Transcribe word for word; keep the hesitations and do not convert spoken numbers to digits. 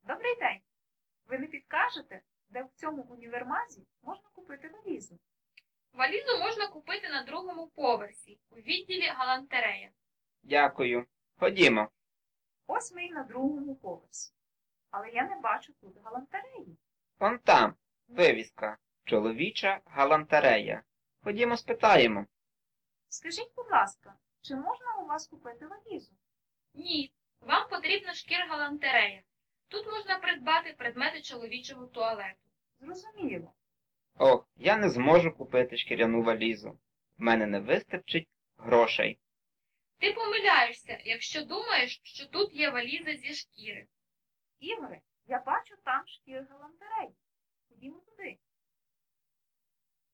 Добрий день! Ви не підкажете, де в цьому універмазі можна купити валізу? Валізу можна купити на другому поверсі, у відділі галантерея. Дякую. Ходімо. Ось ми й на другому поверсі. Але я не бачу тут галантереї. Он там, вивіска. Чоловіча галантерея. Ходімо спитаємо. Скажіть, будь ласка, чи можна у вас купити валізу? Ні, вам потрібна шкір-галантерея. Тут можна придбати предмети чоловічого туалету. Зрозуміло. Ох, я не зможу купити шкіряну валізу. В мене не вистачить грошей. Ти помиляєшся, якщо думаєш, що тут є валіза зі шкіри. Ігоре, я бачу там шкір галантереї. Ходімо туди.